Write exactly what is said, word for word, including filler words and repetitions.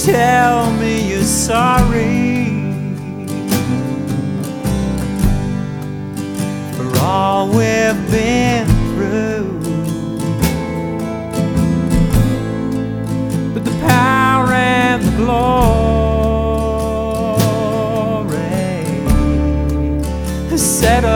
tell me you're sorry for all we've been through. But the power and the glory set